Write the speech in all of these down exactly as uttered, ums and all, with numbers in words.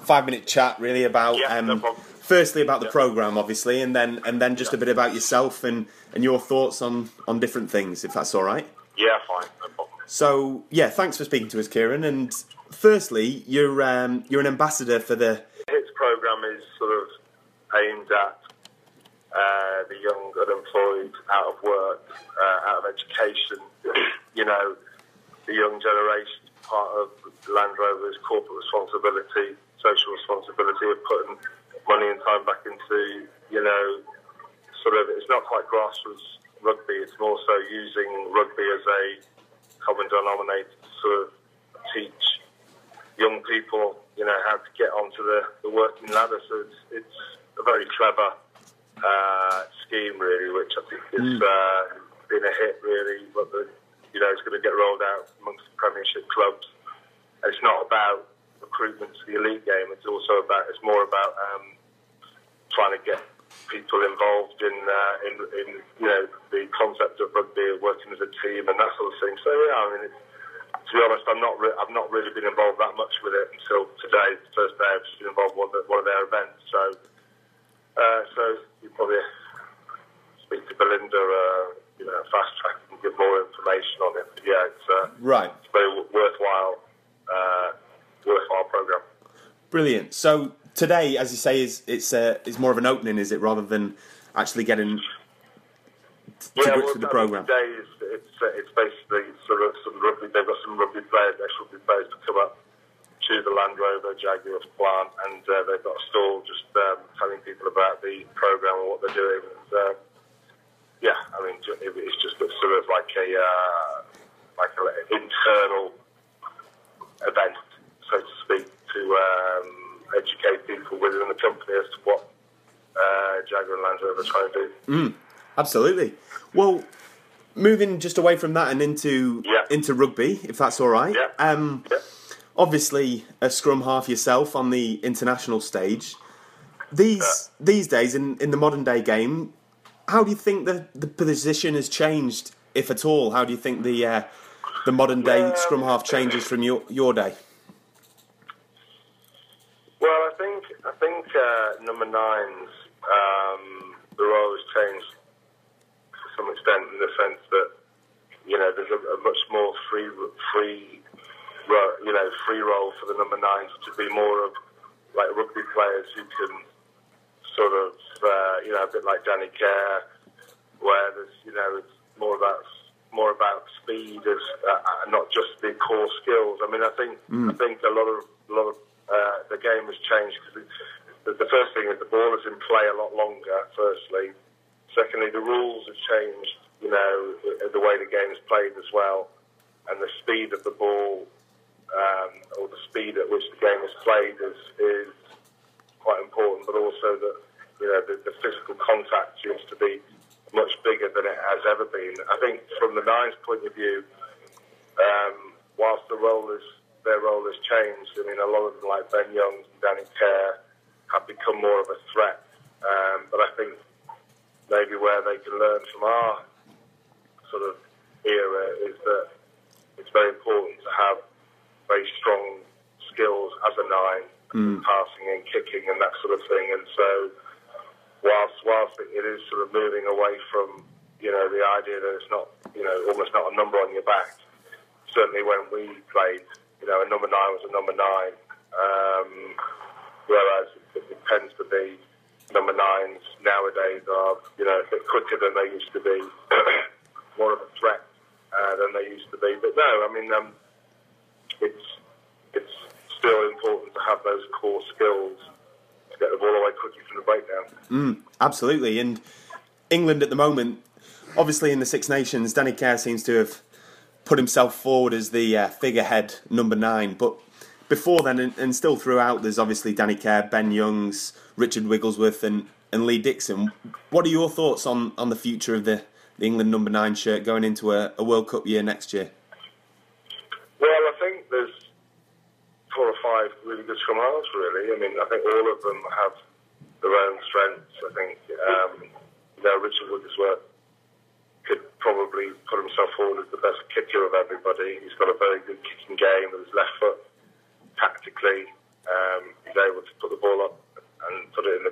five minute chat really about yeah, um, no problem. firstly about the Yeah. programme obviously, and then and then just Yeah. a bit about yourself and, and your thoughts on, on different things, if that's all right. Yeah, fine, no problem. So yeah, thanks for speaking to us, Kieran. And firstly, you're um, you're an ambassador for the HITS programme is sort of aimed at uh, the young unemployed, out of work, uh, out of education. You know, the young generation, part of Land Rover's corporate responsibility, social responsibility of putting money and time back into, you know, sort of, it's not quite grassroots rugby, it's more so using rugby as a common denominator to sort of teach young people, you know, how to get onto the, the working ladder. So it's, it's a very clever uh, scheme, really, which I think has mm. uh, been a hit, really. But the, you know, it's going to get rolled out amongst the Premiership clubs. And it's not about recruitment to the elite game. It's also about, it's more about um, trying to get people involved in, uh, in, in, you know, the concept of rugby, working as a team, and that sort of thing. So yeah, I mean, it's, to be honest, I'm not. Re- I've not really been involved that much with it until today. The first day I've just been involved with one of, one of their events. So, uh, so you probably speak to Belinda, uh, you know, fast track and give more information on it. But yeah, it's uh, right. It's a very worthwhile, uh, worthwhile program. Brilliant. So today, as you say, is it's uh, is more of an opening, is it, rather than actually getting to yeah, grips well, with the program? Today is it's uh, it's basically sort of some rugby. They've got some rugby players, ex-rugby players, to come up to the Land Rover Jaguars plant, and uh, they've got a stall just um, telling people about the program and what they're doing. And, uh, yeah, I mean, it's just a, sort of like a uh, like an internal event, so to speak, to um, educate people within the company as to what uh, Jaguar and Land Rover are trying to do. Mm, absolutely. Well, moving just away from that and into yeah. into rugby, if that's all right. Yeah. Um, yeah. Obviously, a scrum half yourself on the international stage. These yeah. these days, in, in the modern day game, how do you think the, the position has changed, if at all? How do you think the uh, the modern day yeah. scrum half changes from your your day? Well, I think I think uh, number nines, um, the role has changed to some extent in the sense that, you know, there's a, a much more free free you know free role for the number nines to be more of like rugby players who can sort of uh, you know, a bit like Danny Kerr, where there's, you know, it's more about more about speed as uh, not just the core skills. I mean, I think mm. I think a lot of a lot of Uh, the game has changed because the, the first thing is the ball is in play a lot longer, firstly. Secondly, the rules have changed, you know, the, the way the game is played as well. And the speed of the ball, um, or the speed at which the game is played is, is quite important, but also that, you know, the, the physical contact seems to be much bigger than it has ever been. I think from the Nines' point of view, um, whilst the role is their role has changed. I mean, a lot of them, like Ben Young and Danny Kerr, have become more of a threat. Um, but I think maybe where they can learn from our sort of era is that it's very important to have very strong skills as a nine, mm. passing and kicking and that sort of thing. And so whilst, whilst it is sort of moving away from, you know, the idea that it's not, you know, almost not a number on your back, certainly when we played, you know, a number nine was a number nine, um, whereas it, it tends to be number nines nowadays are, you know, a bit quicker than they used to be, more of a threat uh, than they used to be. But no, I mean, um, it's it's still important to have those core skills to get the ball away quickly from the breakdown. Mm, absolutely, and England at the moment, obviously in the Six Nations, Danny Kerr seems to have put himself forward as the uh, figurehead number nine. But before then, and, and still throughout, there's obviously Danny Kerr, Ben Youngs, Richard Wigglesworth and, and Lee Dixon. What are your thoughts on, on the future of the, the England number nine shirt going into a, a World Cup year next year? Well, I think there's four or five really good scrum halves, really. I mean, I think all of them have their own strengths. I think, um, you know, Richard Wigglesworth could probably put himself forward as the best kicker of everybody. He's got a very good kicking game with his left foot. Tactically, um, he's able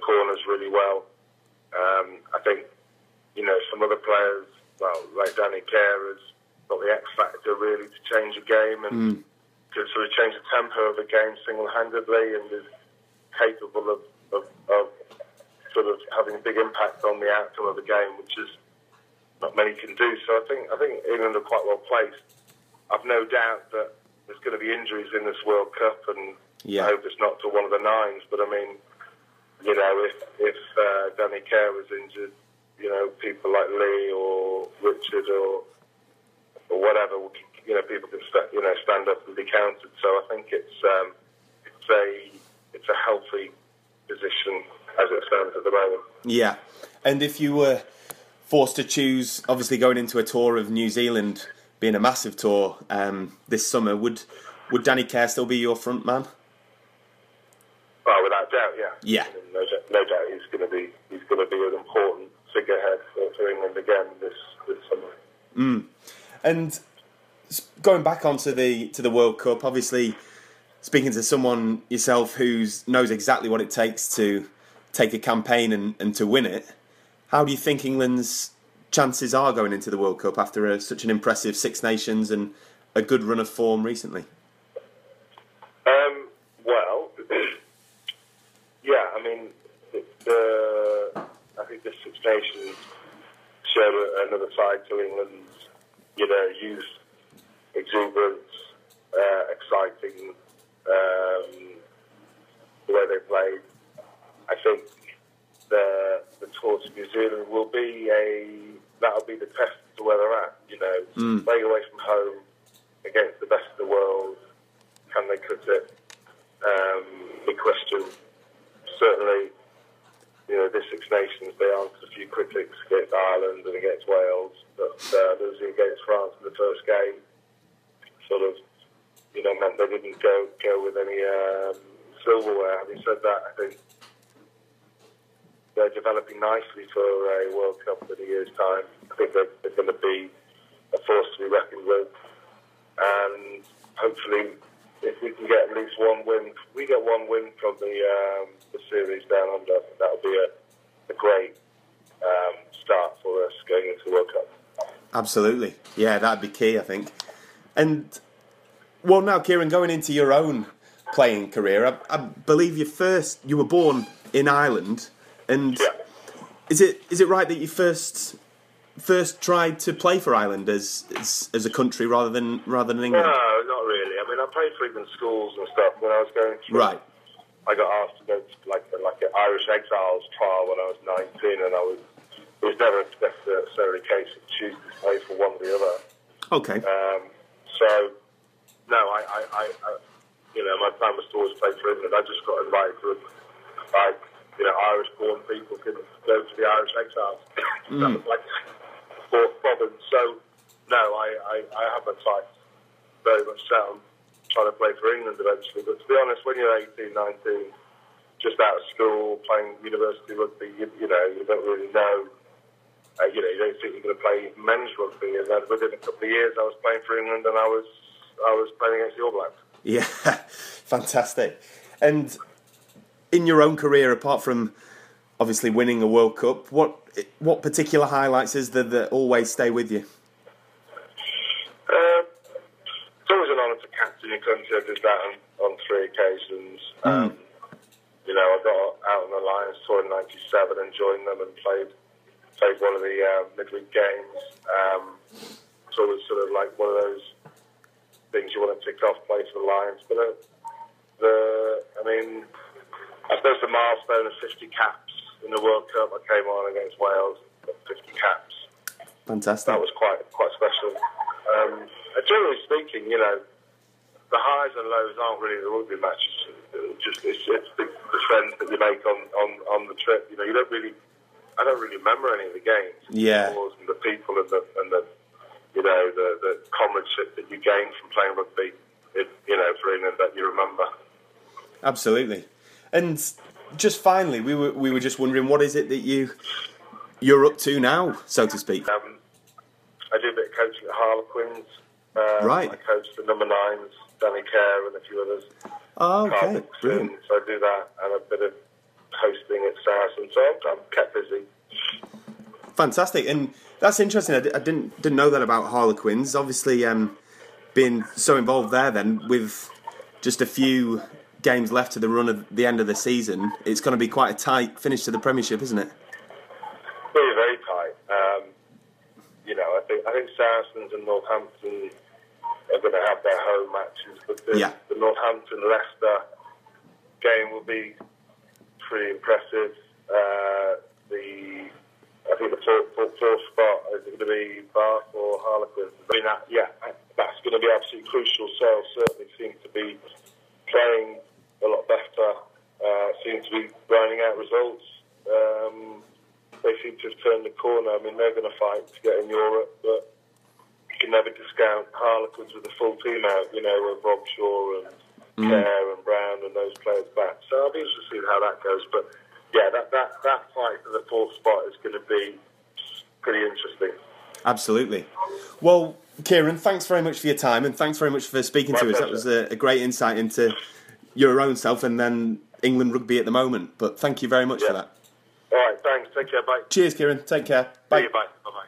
corners really well. Um, I think, you know, some other players, well, like Danny Care has got the X factor really to change a game and mm. to sort of change the tempo of a game single-handedly, and is capable of, of, of sort of having a big impact on the outcome of the game, which is not many can do. So I think I think England are quite well placed. I've no doubt that there's going to be injuries in this World Cup, and yeah. I hope it's not to one of the nines. But I mean, you know, if if uh, Danny Care was injured, you know, people like Lee or Richard or or whatever, you know, people can st- you know stand up and be counted. So I think it's um, it's a it's a healthy position as it stands at the moment. Yeah, and if you were forced to choose, obviously going into a tour of New Zealand, being a massive tour um, this summer, would would Danny Care still be your front man? Well, without doubt, yeah. Yeah. I mean, no, no doubt he's going to be he's going to be an important figurehead for, for England again this this summer. Mm. And going back onto the to the World Cup, obviously speaking to someone yourself who knows exactly what it takes to take a campaign and, and to win it, how do you think England's chances are going into the World Cup after a, such an impressive Six Nations and a good run of form recently? Um, well, yeah, I mean, the, I think the Six Nations showed another side to England's, you know, youth, exuberance, uh, exciting, um, the way they played. I think the the tour to New Zealand will be a that'll be the test to where they're at. You know, mm. playing away from home against the best of the world, can they cut it? Um, big question. Certainly, you know, this Six Nations, they answered a few critics against Ireland and against Wales, but uh, losing against France in the first game sort of, you know, meant they didn't go go with any um, silverware. Having said that, I think they're developing nicely for a World Cup in a year's time. I think they're, they're going to be a force to be reckoned with. And hopefully, if we can get at least one win, if we get one win from the um, the series down under, that'll be a, a great um, start for us going into the World Cup. Absolutely. Yeah, that'd be key, I think. And, well, now, Kieran, going into your own playing career, I, I believe you first, you were born in Ireland. And yeah. is it is it right that you first first tried to play for Ireland as as, as a country rather than rather than England? No, not really. I mean, I played for England schools and stuff when I was going through. Right. I got asked to go to like like an Irish exiles trial when I was nineteen, and I was it was never necessarily a case of choosing to play for one or the other. Okay. Um, so no, I, I, I, I you know my plan was to always play for England. I just got invited to like. You know, Irish-born people can go to the Irish exiles. Mm. That was like the fourth province. So, no, I, I, I have my sights very much set on trying to play for England eventually. But to be honest, when you're eighteen, nineteen, just out of school, playing university rugby, you, you know, you don't really know. Uh, you know, you don't think you're going to play men's rugby. And then within a couple of years, I was playing for England, and I was I was playing against the All Blacks. Yeah, fantastic. And in your own career, apart from obviously winning a World Cup, what what particular highlights is there that always stay with you? Uh, it's always an honour to captain your country. I did that on, on three occasions. Mm. Um, you know, I got out on the Lions tour in ninety-seven and joined them and played played one of the uh, midweek games. Um, it's always sort of like one of those things you want to tick off, play for the Lions. But uh, the, I mean. I suppose the milestone of fifty caps in the World Cup. I came on against Wales, got fifty caps. Fantastic. That was quite quite special. Um, and generally speaking, you know, the highs and lows aren't really the rugby matches. It's just it's, it's the, the friends that you make on, on, on the trip. You know, you don't really. I don't really remember any of the games. Yeah. And the people and the and the you know the, the comradeship that you gain from playing rugby. It, you know, for England that you remember. Absolutely. And just finally, we were we were just wondering, what is it that you you're up to now, so to speak? Um, I do a bit of coaching at Harlequins. Um, right. I coach the number nines, Danny Care, and a few others. Oh, okay. Brilliant. So I do that, and a bit of hosting at Saracens. So I'm, I'm kept busy. Fantastic, and that's interesting. I, d- I didn't didn't know that about Harlequins. Obviously, um, being so involved there, then with just a few games left to the run of the end of the season, it's going to be quite a tight finish to the Premiership, isn't it? Very, very tight. Um, you know, I think I think Saracens and Northampton are going to have their home matches, but the, yeah. the Northampton-Leicester game will be pretty impressive. Uh, the I think the fourth, fourth, fourth spot is going to be Bath or Harlequins. I mean, that, yeah, that's going to be absolutely crucial. Sale certainly seem to be playing a lot better, uh, seem to be grinding out results. Um, they seem to have turned the corner. I mean, they're going to fight to get in Europe, but you can never discount Harlequins with the full team out, you know, with Rob Shaw and mm. Kerr and Brown and those players back. So I'll be interested to see how that goes. But yeah, that, that, that fight for the fourth spot is going to be pretty interesting. Absolutely. Well, Kieran, thanks very much for your time, and thanks very much for speaking My to pleasure. us. That was a, a great insight into your own self and then England rugby at the moment. But thank you very much yeah. for that. All right, thanks. Take care. Bye. Cheers, Kieran. Take care. Bye. See you. Bye. Bye-bye.